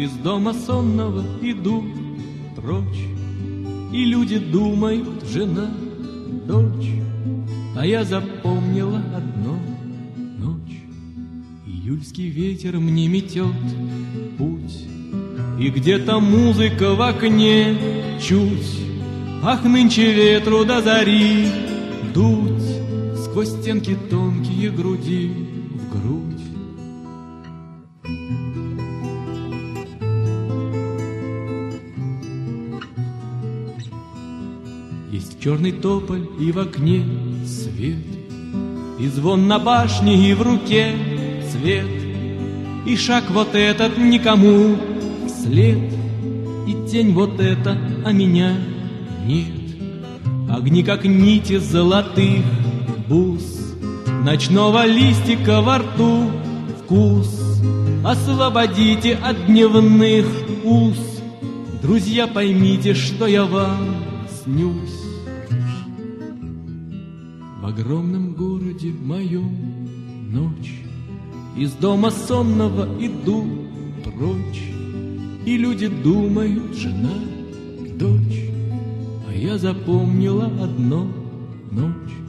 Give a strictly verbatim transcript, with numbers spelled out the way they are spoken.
из дома сонного иду прочь, и люди думают: жена, дочь. А я запомнила одно: ночь. Июльский ветер мне метет путь, и где-то музыка в окне чуть. Ах, нынче ветру до зари дуть сквозь стенки тонкие груди в грудь. Есть черный тополь и в окне свет, и звон на башне, и в руке цвет, и шаг вот этот никому вслед, и тень вот эта, а меня нет. Огни, как нити золотых бус, ночного листика во рту вкус. Освободите от дневных уз, друзья, поймите, что я вам снюсь. В огромном городе моем ночь, из дома сонного иду прочь, и люди думают: жена, дочь. А я запомнила одно: ночь.